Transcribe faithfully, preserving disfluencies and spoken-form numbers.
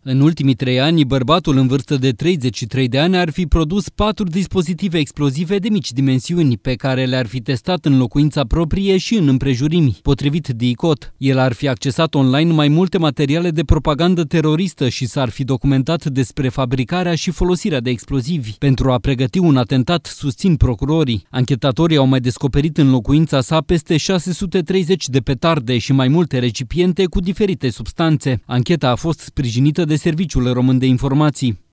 În ultimii trei ani, bărbatul în vârstă de treizeci și trei de ani ar fi produs patru dispozitive explozive de mici dimensiuni, pe care le-ar fi testat în locuința proprie și în împrejurimi, potrivit D I C O T. El ar fi accesat online mai multe materiale de propagandă teroristă și s-ar fi documentat despre fabricarea și folosirea de explozivi. Pentru a pregăti un atentat, susțin procurorii. Anchetatorii au mai descoperit în locuința sa peste șase sute treizeci de petarde și mai multe recipiente cu diferite substanțe. Ancheta a fost sprijinită de Serviciul Român de Informații.